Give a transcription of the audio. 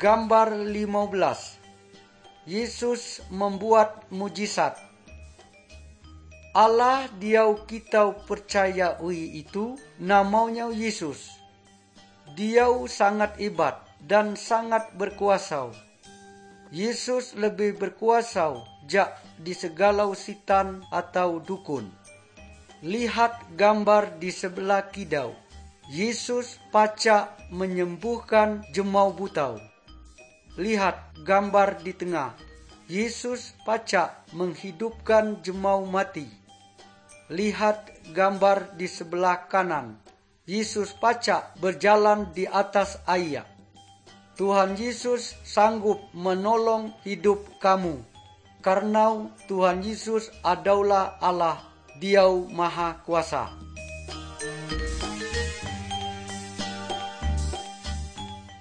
Gambar 15. Yesus membuat mujizat. Allah diau kita percaya itu namanya Yesus. Diau sangat hebat dan sangat berkuasa. Yesus lebih berkuasa jak di segala sitan atau dukun. Lihat gambar di sebelah kidau. Yesus pacak menyembuhkan jemau buta. Lihat gambar di tengah. Yesus pacak menghidupkan jemau mati. Lihat gambar di sebelah kanan. Yesus pacak berjalan di atas air. Tuhan Yesus sanggup menolong hidup kamu. Karena Tuhan Yesus adalah Allah, Diau Maha Kuasa.